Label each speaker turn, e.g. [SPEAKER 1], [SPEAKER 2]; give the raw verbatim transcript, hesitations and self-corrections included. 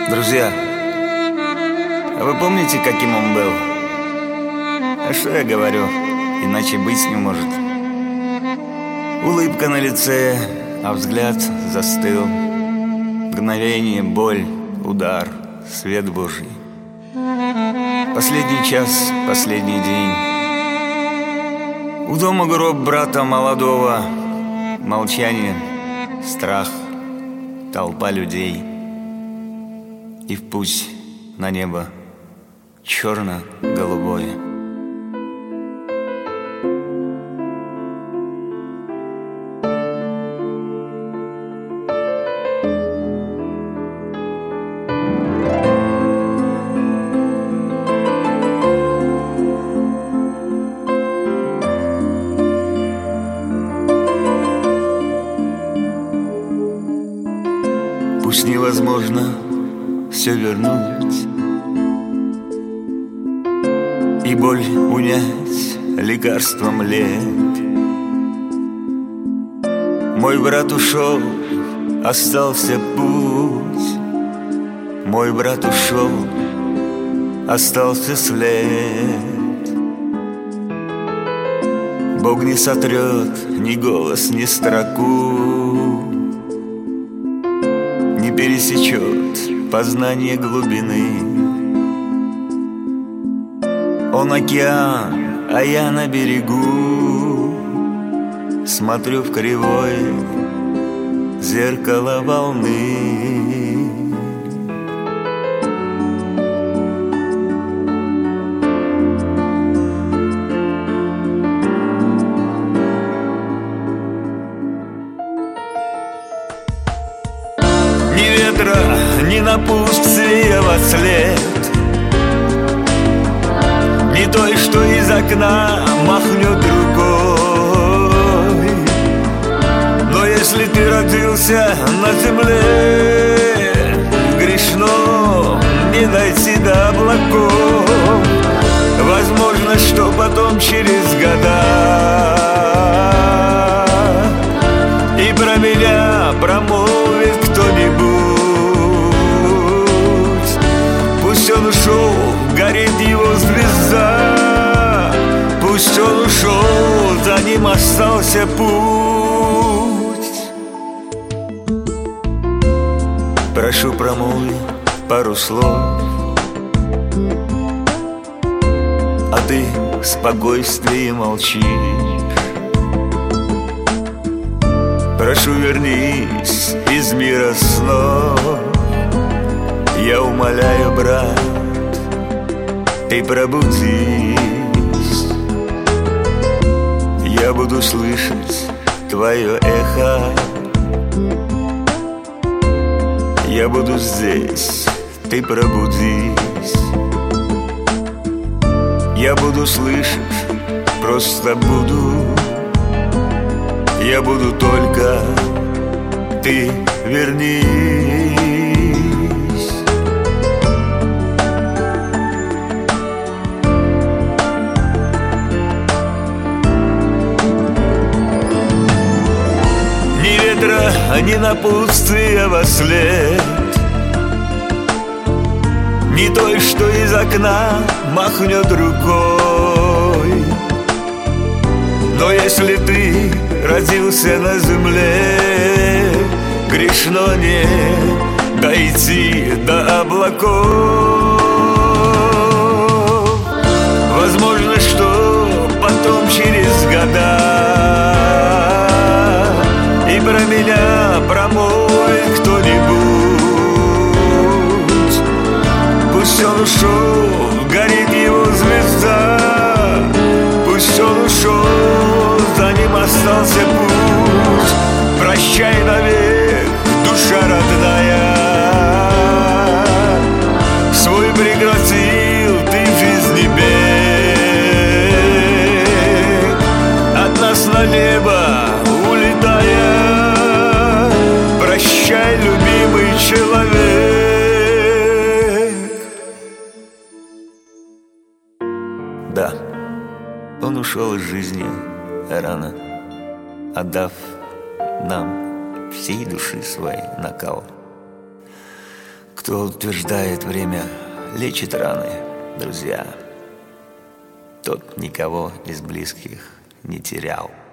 [SPEAKER 1] Друзья, а вы помните, каким он был? А что я говорю, иначе быть не может. Улыбка на лице, а взгляд застыл. Мгновение, боль, удар, свет Божий. Последний час, последний день. У дома гроб брата молодого. Молчание, страх, толпа людей. И в путь на небо черно-голубое. Пусть невозможно все вернуть и боль унять лекарством лет. Мой брат ушел, остался путь. Мой брат ушел, остался след. Бог не сотрет ни голос, ни строку, не пересечет познание глубины. Он океан, а я на берегу, смотрю в кривое зеркало волны. Ни ветра, ни напутствия во след, ни той, что из окна махнет рукой. Но если ты родился на земле, грешно не дойти до облаков. Возможно, что потом через года и про меня промолвит кто-нибудь. Пусть он ушел, горит его звезда. Пусть он ушел, за ним остался путь. Прошу, промолви пару слов, а ты в спокойствии молчишь. Прошу, вернись из мира снов. Я умоляю, брат, ты пробудись. Я буду слышать твое эхо. Я буду здесь, ты пробудись. Я буду слышать, просто буду. Я буду только, ты вернись. Ни ветра, ни напутствия во след, ни той, что из окна махнет рукой. Но если ты родился на земле, грешно не дойти до облаков. Возможно, что потом через года и про меня промолвит кто-нибудь. Пусть он ушел, горит его звезда. Пусть он ушел, за ним остался путь. Прощай навек, душа родная. Свой прекратил ты в жизни бег, от нас на небо улетая. Прощай, любимый человек. Да, он ушел из жизни рано, отдав нам всей души своей накал. Кто утверждает, время лечит раны, друзья, тот никого из близких не терял.